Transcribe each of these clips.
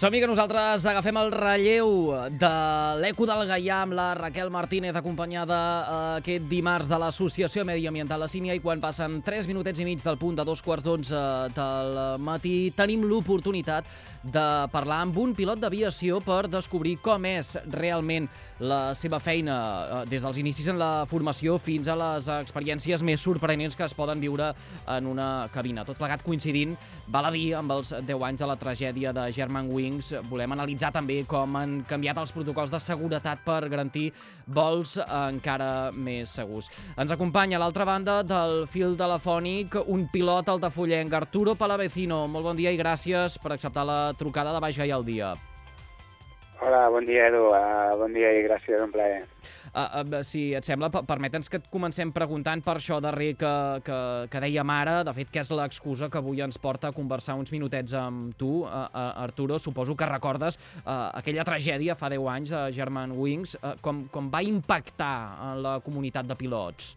Som-hi que nosaltres agafem el relleu de l'Eco del Gaià amb la Raquel Martínez, acompanyada aquest dimarts de l'Associació Mediambiental La Sínia, i quan passen 3 minutets i mig del punt de 2:15 del matí tenim l'oportunitat de parlar amb un pilot d'aviació per descobrir com és realment la seva feina, des dels inicis en la formació fins a les experiències més sorprenents que es poden viure en una cabina. Tot plegat coincidint, val a dir, amb els 10 anys de la tragèdia de Germanwings. Volem analitzar també com han canviat els protocols de seguretat per garantir vols encara més segurs. Ens acompanya a l'altra banda del fil telefònic un pilot altafollenc, Arturo Palavecino. Molt bon dia i gràcies per acceptar la trucada de Baix Gaià al dia. Hola, bon dia, Edu. Bon dia i gràcies, un plaer. Si et sembla, permeta'ns que et comencem preguntant per això darrer que dèiem ara, de fet, que és l'excusa que avui ens porta a conversar uns minutets amb tu, Arturo. Suposo que recordes aquella tragèdia fa 10 anys a Germanwings, com va impactar en la comunitat de pilots.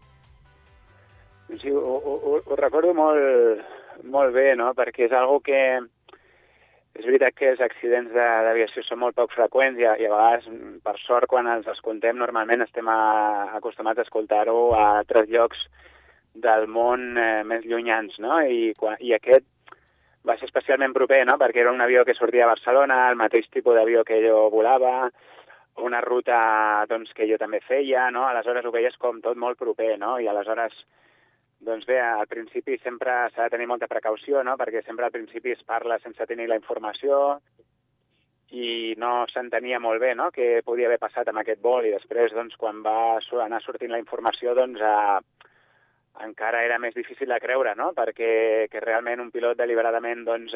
Sí, ho recordo molt bé, no?, perquè és algo que... És veritat que els accidents d'aviació són molt poc freqüents i a vegades, per sort, quan els escoltem, normalment estem acostumats a escoltar-ho a altres llocs del món més llunyans, no? I aquest va ser especialment proper, no?, perquè era un avió que sortia de Barcelona, el mateix tipus d'avió que jo volava, una ruta doncs, que jo també feia, no? Aleshores ho veies com tot molt proper, no? I aleshores... Doncs bé, al principi sempre s'ha de tenir molta precaució, no?, perquè sempre al principi es parla sense tenir la informació i no s'entenia molt bé, no?, què podia haver passat amb aquest vol, i després, doncs, quan va anar sortint la informació, doncs, encara era més difícil de creure, no?, perquè que realment un pilot deliberadament, doncs,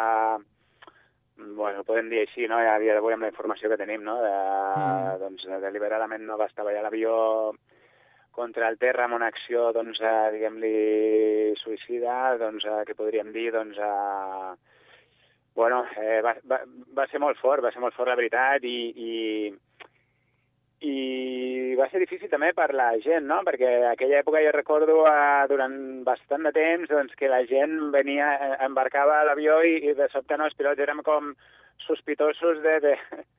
bueno, ho podem dir així, no?, a dia d'avui amb la informació que tenim, no?, doncs, deliberadament no va estavellar l'avió contra el terra amb una acció, doncs, diguem-li, suïcida, doncs, que podríem dir, doncs, bueno, va ser molt fort, la veritat, i va ser difícil també per la gent, no?, perquè en aquella època jo recordo durant bastant de temps, doncs, que la gent embarcava a l'avió i de sobte, no, els pilots érem com sospitosos de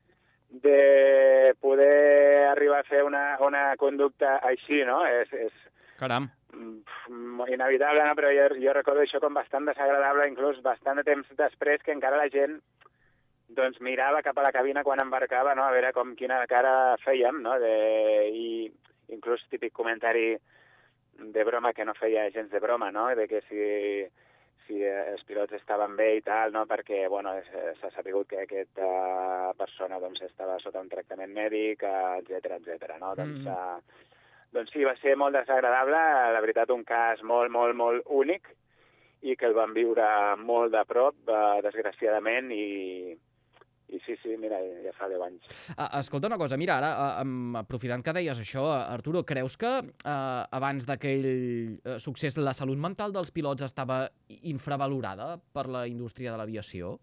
poder arribar a fer una conducta així, no? És Caram. Inevitable, no? Però jo recordo això com bastant desagradable, inclús bastant de temps després, que encara la gent doncs mirava cap a la cabina quan embarcava, no?, a veure quina cara fèiem, no? I inclús típic comentari de broma que no feia gens de broma, no?, de que si els pilots estaven bé i tal, no?, perquè, bueno, s'ha sabut que aquesta persona, doncs, estava sota un tractament mèdic, etcètera, no? Doncs sí, va ser molt desagradable, la veritat, un cas molt, molt, molt únic, i que el vam viure molt de prop, desgraciadament, i sí, mira, ja fa 10 anys. Escolta una cosa, mira, ara, aprofitant que deies això, Arturo, creus que abans d'aquell succés la salut mental dels pilots estava infravalorada per la indústria de l'aviació?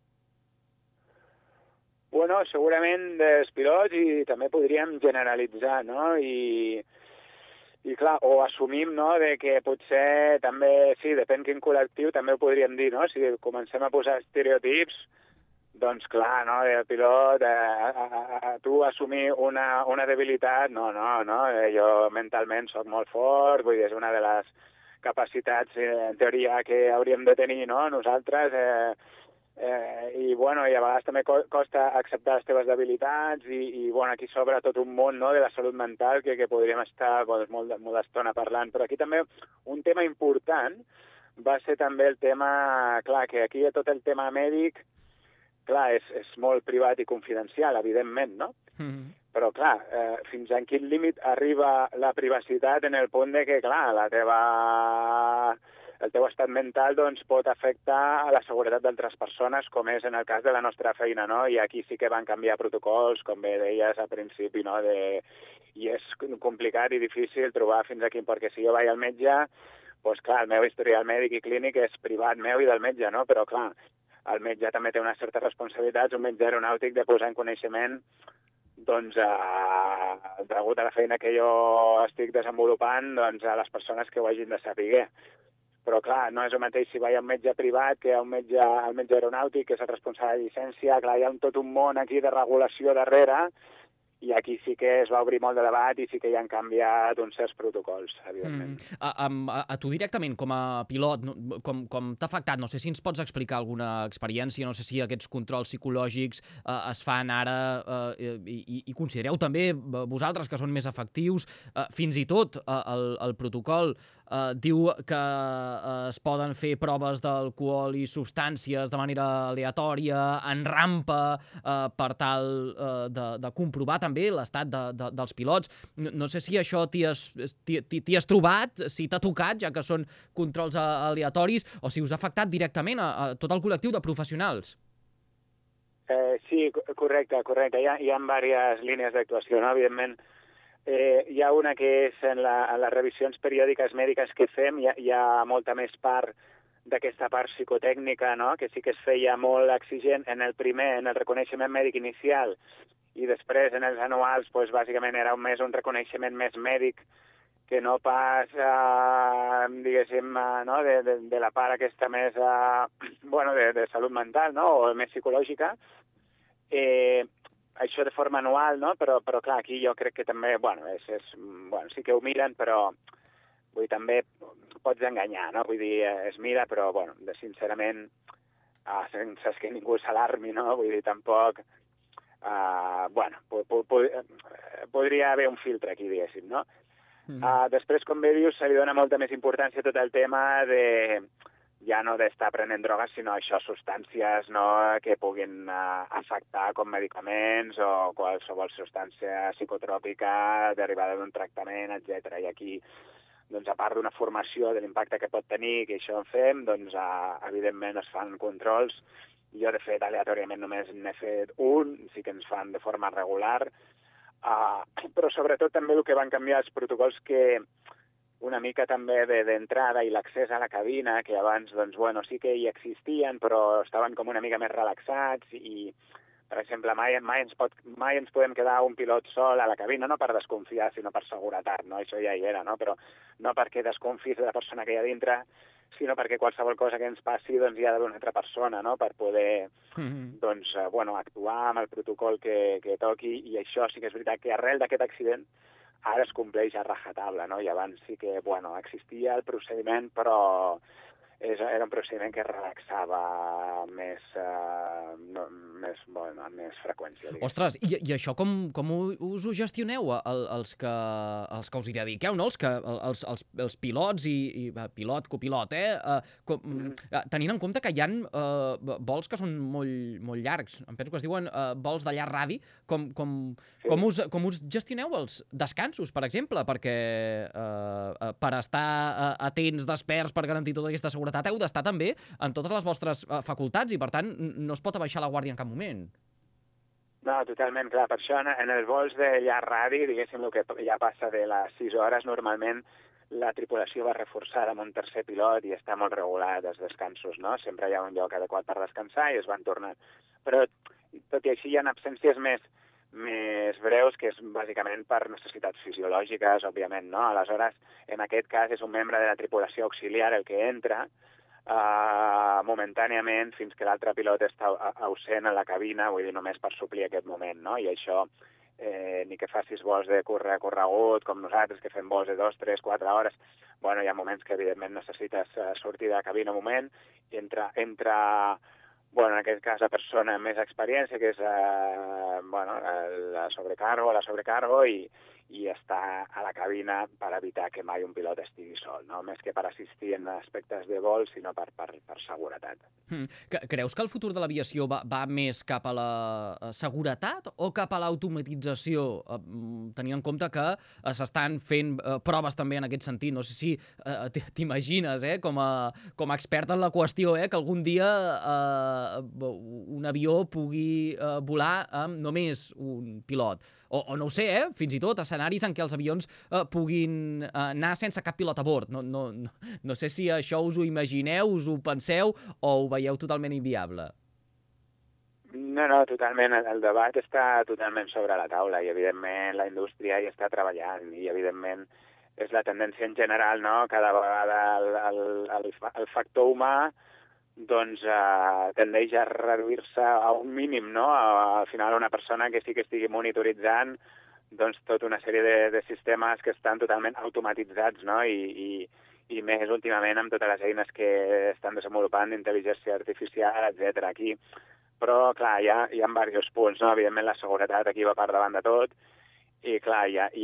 Bueno, segurament dels pilots, i també podríem generalitzar, no?, i clar, o assumim, no?, de que potser també, sí, depèn quin col·lectiu, també ho podríem dir, no?, si comencem a posar estereotips, doncs clar, no?, el pilot, tu assumir una debilitat, no, jo mentalment sóc molt fort, vull dir, és una de les capacitats, en teoria, que hauríem de tenir, no?, nosaltres, i bueno, i a vegades també costa acceptar les teves debilitats, i bueno, aquí s'obre tot un món, no?, de la salut mental que podríem estar molt d'estona parlant, però aquí també un tema important va ser també el tema, clar, que aquí tot el tema mèdic, clar, és molt privat i confidencial, evidentment, no? Però, clar, fins a quin límit arriba la privacitat en el punt de que, clar, el teu estat mental, doncs, pot afectar a la seguretat d'altres persones, com és en el cas de la nostra feina, no? I aquí sí que van canviar protocols, com bé deies al principi, no? I és complicat i difícil trobar fins a quin, perquè si jo vaig al metge, doncs, clar, el meu historial mèdic i clínic és privat meu i del metge, no? Però, clar, el metge també té unes certes responsabilitats, un metge aeronàutic, de posar en coneixement, doncs, degut a la feina que jo estic desenvolupant, doncs, a les persones que ho hagin de saber. Però, clar, no és el mateix si va a un metge privat que a un metge aeronàutic, que és el responsable de llicència. Clar, hi ha tot un món aquí de regulació darrere, i aquí sí que es va obrir molt de debat i sí que hi han canviat uns certs protocols, evidentment. A tu directament, com a pilot, com t'ha afectat? No sé si ens pots explicar alguna experiència, no sé si aquests controls psicològics es fan ara i considereu també vosaltres que són més efectius, fins i tot el protocol diu que es poden fer proves d'alcohol i substàncies de manera aleatòria, en rampa, per tal de comprovar també l'estat dels pilots. No sé si això t'hi has trobat, si t'ha tocat, ja que són controls aleatoris, o si us ha afectat directament a tot el col·lectiu de professionals. Sí, correcte. Hi ha diverses línies d'actuació, no? Evidentment, hi ha una que és en les revisions periòdiques mèdiques que fem, hi ha molta més part d'aquesta part psicotècnica, no? Que sí que es feia molt exigent en el reconeixement mèdic inicial, i després en els anuals, doncs, bàsicament era més un reconeixement més mèdic que no pas, diguéssim, no? de la part aquesta més de salut mental, no? O més psicològica. Això de forma anual, no? Però clar, aquí jo crec que també, sí que ho miren, però vull dir, també pots enganyar, no? Vull dir, es mira, però, sincerament, sense que ningú s'alarmi, no? Vull dir, tampoc... podria haver un filtre aquí, diguéssim, no? Després, com bé dius, se li dona molta més importància a tot el tema ja no d'estar prenent drogues, sinó això, substàncies, no, que puguin afectar com medicaments o qualsevol substància psicotròpica derivada d'un tractament, etc. I aquí, doncs, a part d'una formació de l'impacte que pot tenir, que això en fem, doncs, evidentment es fan controls. Jo, de fet, aleatòriament només n'he fet un, sí que ens fan de forma regular, però sobretot també el que van canviar els protocols que una mica també d'entrada i l'accés a la cabina, que abans, doncs, sí que hi existien, però estaven com una mica més relaxats i, per exemple, mai ens podem quedar un pilot sol a la cabina, no per desconfiar, sinó per seguretat, no? Això ja hi era, no? Però no perquè desconfis de la persona que hi ha dintre, sinó perquè qualsevol cosa que ens passi, doncs, hi ha d'haver una altra persona, no?, per poder actuar amb el protocol que toqui, i això sí que és veritat que arrel d'aquest accident ara es compleix a rajatabla, no? I abans sí que, existia el procediment, però era un procediment que relaxava més freqüència. Diguem. Ostres, i això com us ho gestioneu, els que us hi dediqueu, no? Els pilots i pilot, copilot, tenint en compte que hi ha vols que són molt, molt llargs, em penso que es diuen vols de llarg radi, com us gestioneu els descansos, per exemple? Perquè per estar atents, desperts, per garantir tota aquesta seguretat, heu d'estar també en totes les vostres facultats i, per tant, no es pot abaixar la guàrdia en cap moment. No, totalment, clar. Per això en els vols de llarg radi, diguéssim, el que ja passa de les 6 hores, normalment la tripulació va reforçada amb un tercer pilot i està molt regulat els descansos, no? Sempre hi ha un lloc adequat per descansar i es van tornant. Però, tot i així, hi ha absències més breus, que és bàsicament per necessitats fisiològiques, òbviament, no? Aleshores, en aquest cas, és un membre de la tripulació auxiliar el que entra momentàniament fins que l'altre pilot està ausent a la cabina, vull dir, només per suplir aquest moment, no? I això, ni que facis vols de corregut, com nosaltres, que fem vols de 2, 3, 4 hores, hi ha moments que, evidentment, necessites sortir de la cabina un moment, i entra en aquest cas, la persona amb més experiència, que és la sobrecargo, i està a la cabina per evitar que mai un pilot estigui sol, no? Més que per assistir en aspectes de vol, sinó per seguretat. Creus que el futur de l'aviació va més cap a la seguretat o cap a l'automatització, tenint en compte que s'estan fent proves també en aquest sentit? No sé si t'imagines, com a expert en la qüestió, que algun dia un avió pugui volar amb només un pilot. O no ho sé, fins i tot escenaris en què els avions puguin anar sense cap pilot a bord. No sé si això us ho imagineu, us ho penseu o ho veieu totalment inviable. No, totalment. El debat està totalment sobre la taula i, evidentment, la indústria hi està treballant i, evidentment, és la tendència en general, no? Cada vegada el factor humà doncs tendeix a reduir-se a un mínim, no? Al final una persona que sí que estigui monitoritzant doncs tota una sèrie de sistemes que estan totalment automatitzats, no? I més últimament amb totes les eines que estan desenvolupant d'intel·ligència artificial, etc. Aquí. Però, clar, hi ha diversos punts, no? Evidentment, la seguretat aquí va per davant de tot, i, clar, ja hi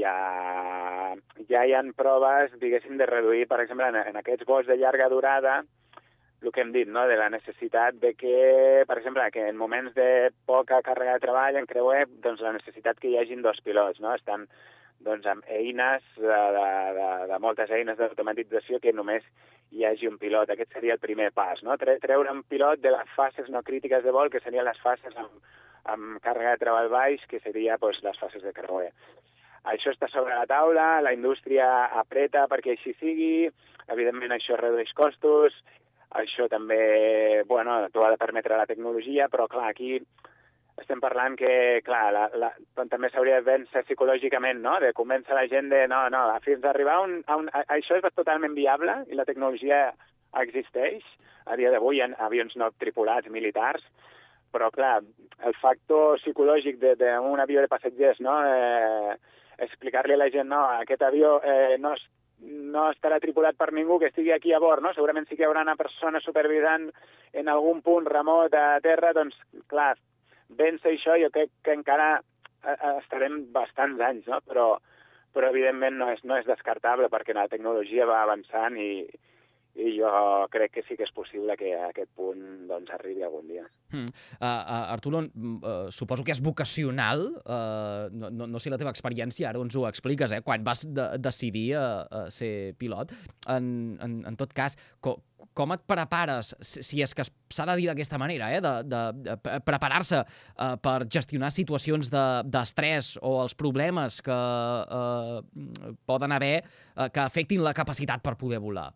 ha proves, diguéssim, de reduir, per exemple, en aquests vols de llarga durada, el que hem dit, no?, de la necessitat de que, per exemple, que en moments de poca càrrega de treball en creuer, doncs la necessitat que hi hagin dos pilots, no? Estan doncs, amb eines, de moltes eines d'automatització, que només hi hagi un pilot. Aquest seria el primer pas, no? Treure un pilot de les fases no crítiques de vol, que serien les fases amb càrrega de treball baix, que serien doncs, les fases de creuer. Això està sobre la taula, la indústria apreta perquè així sigui, evidentment això redueix costos, això també, bueno, t'ho ha de permetre la tecnologia, però clar, aquí estem parlant que, clar, també s'hauria de vèncer psicològicament, no?, de convèncer la gent de, no, fins a arribar això és totalment viable i la tecnologia existeix. A dia d'avui hi ha avions no tripulats militars, però, clar, el factor psicològic d'un avió de passatgers, no?, explicar-li a la gent, no, aquest avió no estarà tripulat per ningú que estigui aquí a bord, no? Segurament sí que hi haurà una persona supervisant en algun punt remot a terra, doncs, clar, vèncer això jo crec que encara estarem bastants anys, no? Però evidentment no és descartable perquè la tecnologia va avançant i jo crec que sí que és possible que a aquest punt doncs, arribi algun dia. Arturo, suposo que és vocacional, no sé la teva experiència, ara ens ho expliques, quan vas decidir ser pilot. En tot cas, com et prepares, si és que s'ha de dir d'aquesta manera, de preparar-se per gestionar situacions d'estrès o els problemes que poden haver que afectin la capacitat per poder volar?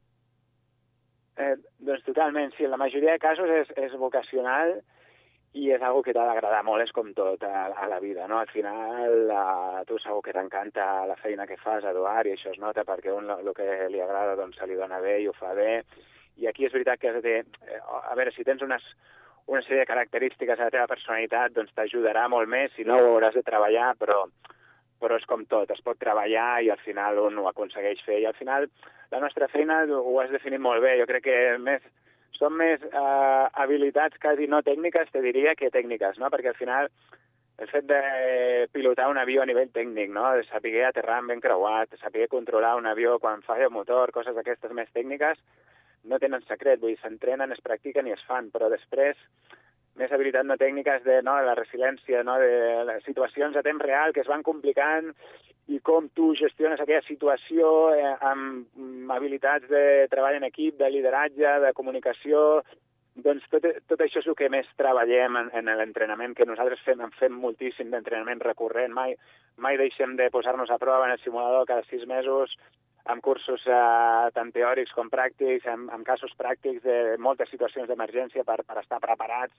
Doncs totalment, sí. En la majoria de casos és vocacional i és algo que t'ha d'agradar molt, és com tot a la vida, no? Al final, tu segur que t'encanta la feina que fas, Eduard, i això es nota perquè el que li agrada doncs, se li dona bé i ho fa bé. I aquí és veritat que has de... A veure, si tens una sèrie de característiques a la teva personalitat, doncs t'ajudarà molt més, si no ho hauràs de treballar, però és com tot, es pot treballar i al final un ho aconsegueix fer. I al final la nostra feina ho has definit molt bé. Jo crec que són més habilitats quasi no tècniques, te diria, que tècniques, no? Perquè al final el fet de pilotar un avió a nivell tècnic, no? De saber aterrar ben creuat, saber controlar un avió quan falla el motor, coses d'aquestes més tècniques, no tenen secret. Vull dir, s'entrenen, es practiquen i es fan, però després més habilitats no tècniques de la resiliència, no? De les situacions a temps real que es van complicant i com tu gestiones aquella situació amb habilitats de treball en equip, de lideratge, de comunicació. Doncs tot això és el que més treballem en l'entrenament, que nosaltres fem moltíssim d'entrenament recurrent. Mai deixem de posar-nos a prova en el simulador cada 6 mesos, amb cursos tant teòrics com pràctics, amb casos pràctics de moltes situacions d'emergència per estar preparats.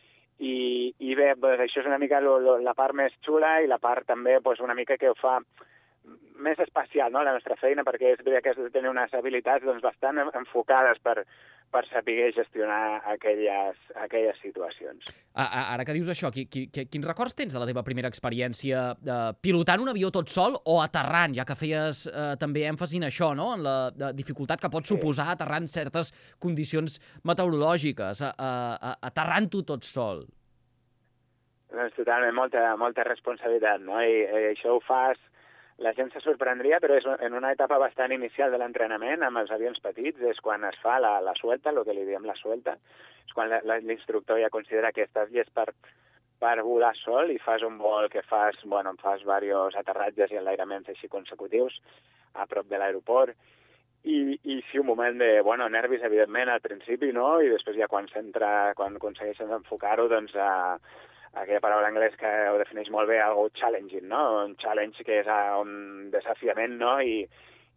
I bé, doncs això és una mica la part més xula i la part també una mica que ho fa més especial, no?, la nostra feina, perquè és veritat que has de tenir unes habilitats doncs, bastant enfocades per saber gestionar aquelles situacions. Ara que dius això, quins records tens de la teva primera experiència pilotant un avió tot sol o aterrant, ja que feies també èmfasi en això, no?, en la dificultat que pot suposar aterrar en certes condicions meteorològiques, aterrant-ho tot sol? Doncs totalment, molta responsabilitat, no? I això ho fas... La gent se sorprendria, però és en una etapa bastant inicial de l'entrenament, amb els avions petits, és quan es fa la suelta, el que li diem la suelta, és quan l'instructor ja considera que estàs llest per volar sol i fas un vol que fas diversos aterratges i enlairaments així consecutius a prop de l'aeroport. I sí, un moment de, nervis, evidentment, al principi, no? I després ja quan aconsegueixes enfocar-ho, doncs... aquella paraula anglès que ho defineix molt bé, algo challenging, no? Un challenge que és un desafiament, no? I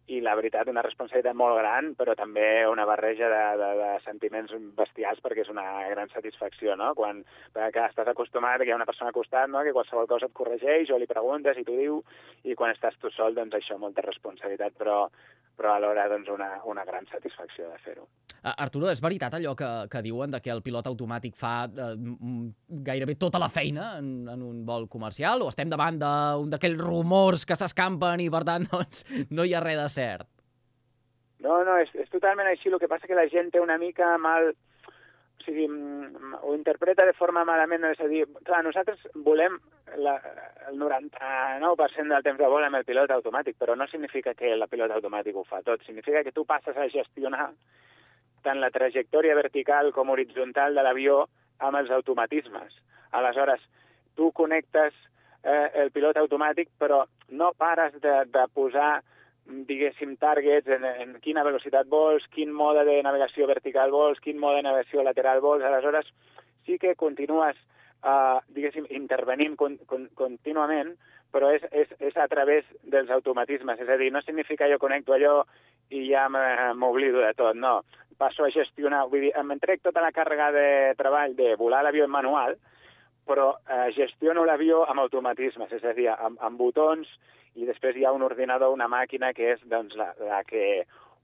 i la veritat, una responsabilitat molt gran, però també una barreja de sentiments bestials, perquè és una gran satisfacció, no? Perquè estàs acostumat que hi ha una persona al costat, no? Que qualsevol cosa et corregeix o li preguntes i t'ho diu, i quan estàs tu sol, doncs això, molta responsabilitat, però alhora doncs, una gran satisfacció de fer-ho. Arturo, és veritat allò que diuen de que el pilot automàtic fa gairebé tota la feina en un vol comercial, o estem davant d'un d'aquells rumors que s'escampen i, per tant, doncs, no hi ha res de cert? No, és totalment així. El que passa que la gent té una mica mal... O sigui, ho interpreta de forma malament. És a dir, clar, nosaltres volem el 99% del temps de vol amb el pilot automàtic, però no significa que el pilot automàtic ho fa tot. Significa que tu passes a gestionar tant la trajectòria vertical com horitzontal de l'avió amb els automatismes. Aleshores, tu connectes el pilot automàtic, però no pares de posar, diguéssim, targets en quina velocitat vols, quin mode de navegació vertical vols, quin mode de navegació lateral vols. Aleshores, sí que continues, diguéssim, intervenint contínuament, però és a través dels automatismes. És a dir, no significa jo connecto allò i ja m'oblido de tot, no. Passo a gestionar, vull dir, em trec tota la càrrega de treball de volar l'avió en manual, però gestiono l'avió amb automatismes, és a dir, amb botons, i després hi ha un ordinador, una màquina, que és doncs, la que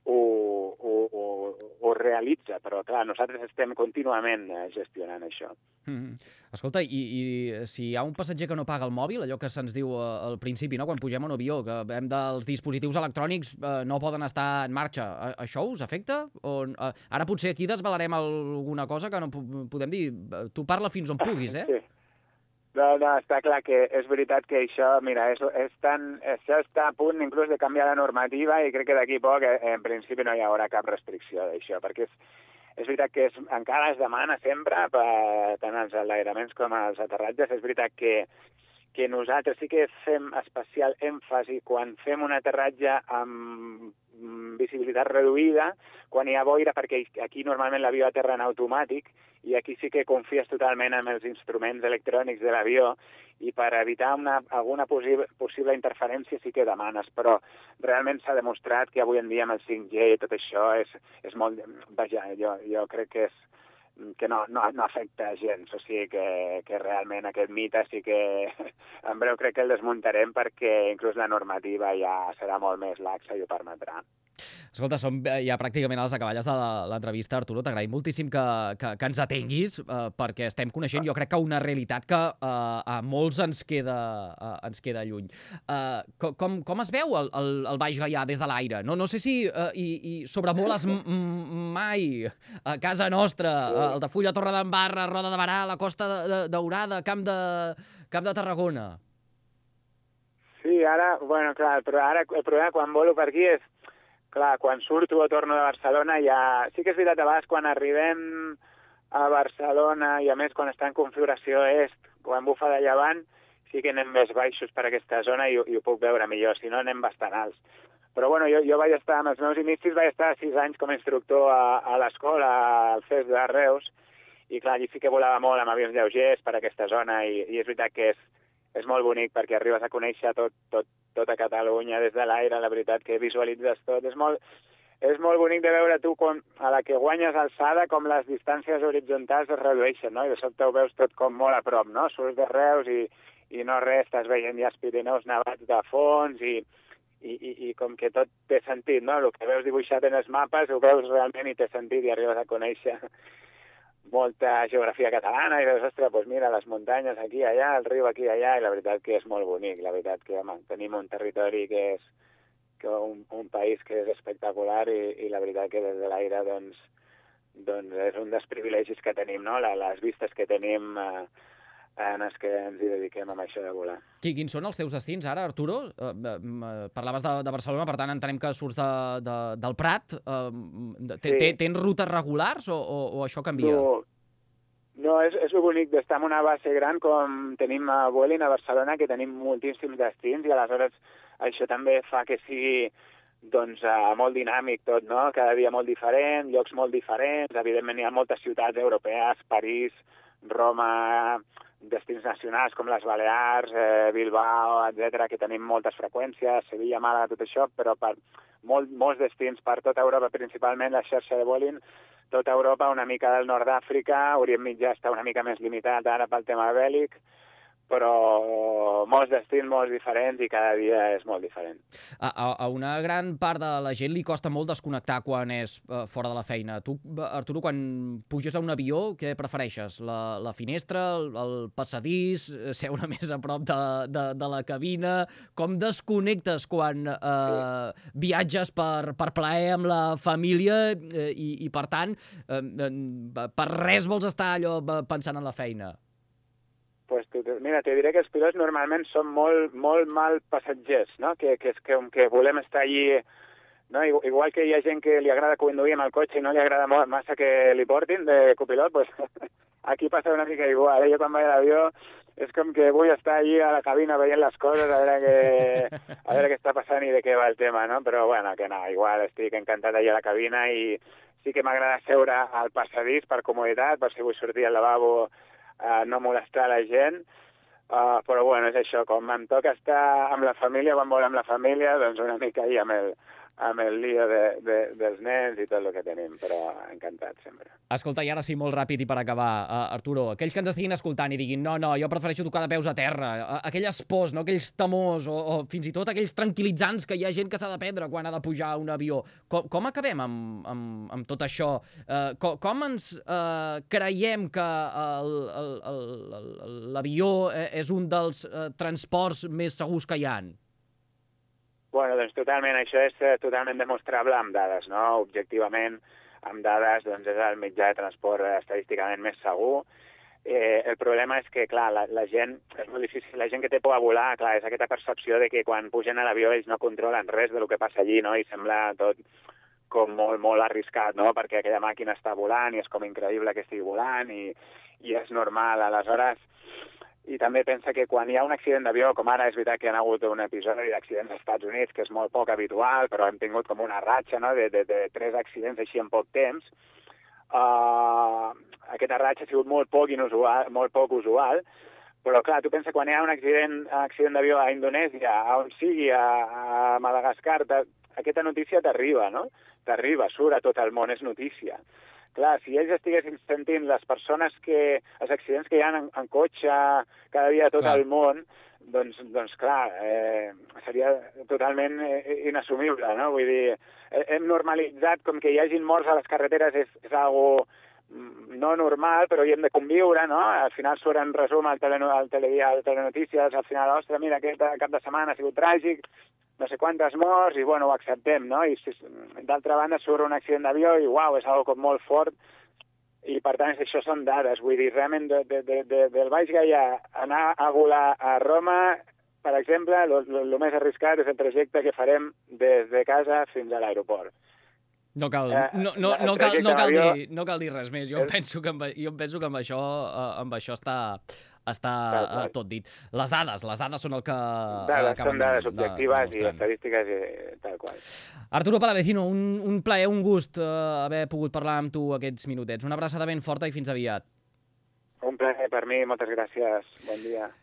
ho realitza. Però, clar, nosaltres estem contínuament gestionant això. Escolta, i si hi ha un passatger que no paga el mòbil, allò que se'ns diu al principi, no? Quan pugem a un avió, que hem dels dispositius electrònics no poden estar en marxa, això us afecta? Ara potser aquí desvelarem alguna cosa que no podem dir. Tu parla fins on puguis, eh? Sí. No, està clar que és veritat que això, mira, això està a punt inclús de canviar la normativa, i crec que d'aquí poc, en principi, no hi haurà cap restricció d'això, perquè és veritat que encara es demana sempre, tant als enlairaments com als aterratges. És veritat que nosaltres sí que fem especial èmfasi quan fem un aterratge amb visibilitat reduïda, quan hi ha boira, perquè aquí normalment l'avió aterra en automàtic, i aquí sí que confies totalment en els instruments electrònics de l'avió, i per evitar alguna possible interferència sí que demanes, però realment s'ha demostrat que avui en dia amb el 5G i tot això és molt... Vaja, jo crec que no afecta gens, o sigui que realment aquest mite sí que en breu crec que el desmuntarem, perquè inclús la normativa ja serà molt més laxa i ho permetrà. Escolta, som ja pràcticament a les acaballes de l'entrevista, Arturo. T'agraïm moltíssim que ens atenguis, perquè estem coneixent, jo crec que una realitat que a molts ens queda lluny. Com es veu el Baix Gaià des de l'aire? No sé si hi sobrevoles mai a casa nostra, Altafulla, Torre d'en Barra, Roda de Barà, la Costa Daurada, Camp de Tarragona. Sí, ara, bueno, clar, però ara el problema quan volo per aquí és, clar, quan surto o torno de Barcelona ja... Sí que és veritat, a vegades quan arribem a Barcelona, i a més quan està en configuració est, quan bufa de llevant, sí que anem més baixos per aquesta zona i ho puc veure millor, si no anem bastant alts. Però bueno, jo vaig estar, amb els meus inicis, vaig estar 6 anys com a instructor a l'escola, al CES de Reus, i clar, allí sí que volava molt amb avions lleugers per aquesta zona, i és veritat que és molt bonic, perquè arribes a conèixer tota Catalunya des de l'aire, la veritat que visualitzes tot. És molt bonic de veure tu a la que guanyes alçada com les distàncies horitzontals es redueixen, no? I de sobte ho veus tot com molt a prop, no? Surts de Reus i no res, estàs veient ja els Pirineus nevats de fons i com que tot té sentit, no? El que veus dibuixat en els mapes ho veus realment i té sentit, i arribes a conèixer molta geografia catalana, i dius, ostres, doncs mira, les muntanyes aquí, allà, el riu aquí, allà, i la veritat que és molt bonic. La veritat que, home, tenim un territori que és un país que és espectacular, i la veritat que des de l'aire doncs és un dels privilegis que tenim, no? Les vistes que tenim en els que ens hi dediquem amb això de volar. Quins són els teus destins ara, Arturo? Parlaves de Barcelona, per tant entenem que surts del Prat. Tens rutes regulars o això canvia? No, és bonic d'estar en una base gran com tenim a Vueling a Barcelona, que tenim moltíssims destins, i aleshores això també fa que sigui doncs molt dinàmic tot, no? Cada dia molt diferent, llocs molt diferents. Evidentment hi ha moltes ciutats europees, París, Roma, destins nacionals com les Balears, Bilbao, etc, que tenim moltes freqüències, Sevilla, Màlaga, tot això, però per molts destins per tota Europa, principalment la xarxa de Vueling, tota Europa, una mica del nord d'Àfrica, Orient Mitjà està una mica més limitat ara pel tema bèl·lic, però molts destins molt diferents i cada dia és molt diferent. A una gran part de la gent li costa molt desconnectar quan és fora de la feina. Tu, Arturo, quan puges a un avió, què prefereixes? La finestra, el passadís, seure més a prop de la cabina? Com desconnectes quan viatges per plaer amb la família i per tant, per res vols estar allò pensant en la feina? Pues mira, te diré que els pilots normalment són molt mal passatgers, no? Que volem estar allí, no? Igual que hi ha gent que li agrada conduir amb el cotxe i no li agrada massa que li portin de copilot, pues aquí passa una mica igual. Jo quan vaig a l'avió és com que vull estar allí a la cabina veient les coses, a veure què està passant i de què va el tema, no? Però bueno, que no, igual estic encantat allà a la cabina i sí que m'agrada seure al passadís per comoditat, per si vull sortir al lavabo no molestar la gent, però bueno, és això, com em toca estar amb la família, quan vol amb la família, doncs una mica ahí amb el lío dels nens i tot el que tenim, però encantat sempre. Escolta, i ara sí, molt ràpid i per acabar, Arturo, aquells que ens estiguin escoltant i diguin no, jo prefereixo tocar de peus a terra, aquelles pors, no? Aquells temors o fins i tot aquells tranquil·litzants que hi ha gent que s'ha de prendre quan ha de pujar a un avió, com acabem amb tot això? Com ens creiem que l'avió és un dels transports més segurs que hi ha? Bueno, doncs totalment, això és totalment demostrable amb dades, no? Objectivament, amb dades, doncs és el mitjà de transport estadísticament més segur. El problema és que, clar, la gent, és molt difícil, la gent que té por a volar, clar, és aquesta percepció de que quan pugen a l'avió ells no controlen res del que passa allí, no? I sembla tot com molt arriscat, no? Perquè aquella màquina està volant i és com increïble que estigui volant i és normal, aleshores. I també pensa que quan hi ha un accident d'avió, com ara és veritat que hi ha hagut un episodi d'accidents als Estats Units, que és molt poc habitual, però hem tingut com una ratxa, no?, de 3 accidents així en poc temps. Aquesta ratxa ha sigut molt poc usual, però clar, tu pensa quan hi ha un accident d'avió a Indonèsia, a on sigui, a Madagascar, aquesta notícia t'arriba, no? T'arriba, surt a tot el món, és notícia. Clar, si ells estiguessin sentint els accidents que hi ha en cotxe cada dia a tot el món, doncs clar, seria totalment inassumible, no? Vull dir, hem normalitzat com que hi hagin morts a les carreteres és algo no normal, però hi hem de conviure, no? Al final surt en resum al telenotícies, al final, ostres, mira, aquest cap de setmana ha sigut tràgic, no sé quantes morts, i bueno, ho acceptem, no? I d'altra banda surt un accident d'avió i uau, és algo com molt fort, i per tant això són dades, vull dir, realment del Baix Gaià anar a volar a Roma, per exemple, el més arriscat és el trajecte que farem des de casa fins a l'aeroport. No cal dir res més. Jo em penso que amb això està tot dit. Les dades són el que... Són dades objectives i estadístiques i tal qual. Arturo Palavecino, un plaer, un gust haver pogut parlar amb tu aquests minutets. Una abraçada ben forta i fins aviat. Un plaer per mi, moltes gràcies. Bon dia.